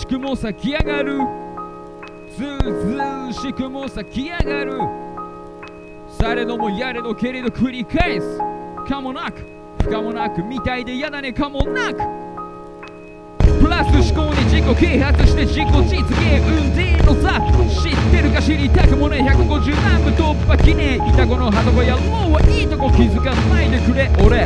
くも咲き上がるずうしくも咲き上がるされどもやれどけれど繰り返すかもなく不可もなくみたいでやだねかもなくプラス思考に自己啓発して自己実現運転の差知ってるか知りたくもね150何部突破記念イタコの鳩子野郎はいいとこ気づかないでくれ俺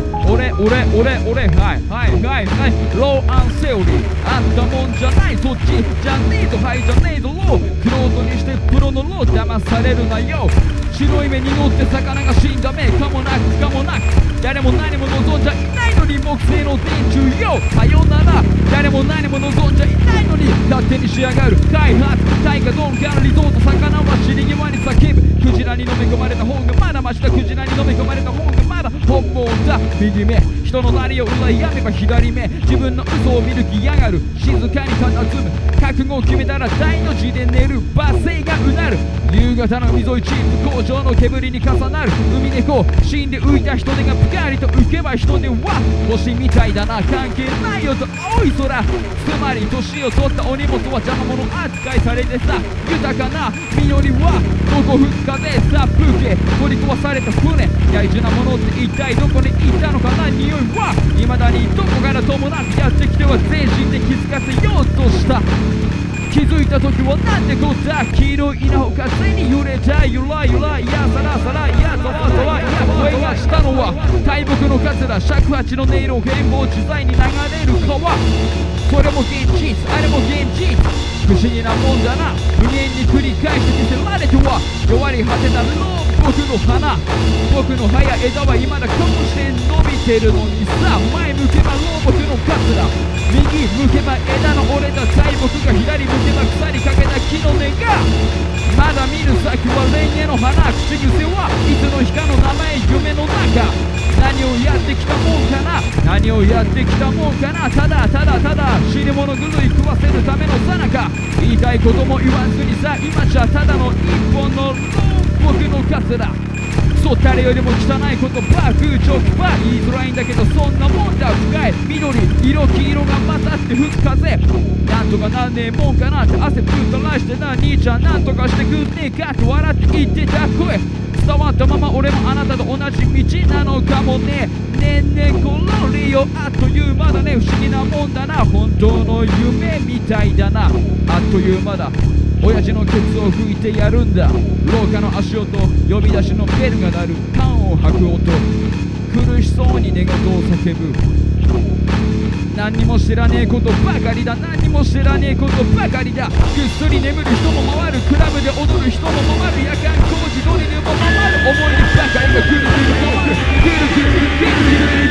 はいローアンセオリーあんたもんじゃないそっちじゃねえとはいじゃねえぞロークロートにしてプロのロー騙されるなよ白い目に乗って魚が死んだ目かもなく不可もなく誰も何も望んじゃいないのに木星の電柱よさよなら誰も何も望んじゃいないのに勝手に仕上がる開発大河ドンキャンリゾート魚は死に際に叫ぶクジラに飲み込まれた方がまだマシだクジラに飲み込まれた方がまだ本望だ右目人のなりを羨めば左目自分の嘘を見る気やがる静かに佇む覚悟を決めたら大の字で寝る罵声がうなる夕方の海沿いチープ工場の煙に重なる海猫死んで浮いた人手がぷかりと浮けば人手は星みたいだな関係ないよと青い空つまり年を取ったお荷物は邪魔者扱いされてさ豊かな実りはどこ吹く風殺風景取り壊された船大事なものって一体どこに行ったのかな匂いは未だにどこからともなくやってきては全身で気づかせようとした気づいた時はなんてこった黄色い稲穂風に揺れたゆらゆらいやさらさらいやざわざわいや声がしたのは大木の数だ尺八の音色変貌自在に流れる川それも現実あれも現実不思議なもんだな無限に繰り返して見せられては弱り果てたの僕の花僕の葉や枝は未だこうして伸びてるのにさ前向けば老木のカツラ右向けば枝の折れた大木が左向けば草にかけた木の根がまだ見る先はレンゲの花口癖はいつの日かの名前夢の中何をやってきたもんかな何をやってきたもんかなただ死に物狂い食わせるためのさなか言いたいことも言わずにさ今じゃただの一本の僕のカツラそう誰よりも汚い言葉空直波言いづらいんだけどそんなもんだ深い緑色黄色が混ざって吹く風なんとかなんねえもんかなって汗ぶっ垂らしてな兄ちゃんなんとかしてくんねえかって笑って言ってた声伝わったまま俺もあなたと同じ道なのかもねねんねころりよあっという間だね不思議なもんだな本当の夢みたいだなあっという間だ親父のケツを拭いてやるんだ廊下の足音呼び出しのベルが鳴るパンを吐く音苦しそうに寝言を叫ぶ何にも知らねえことばかりだ何にも知らねえことばかりだぐっすり眠る人も回るクラブで踊る人も回る夜間工事ドリルも回る思い出ばかりがくるくる回るくるくるくるくる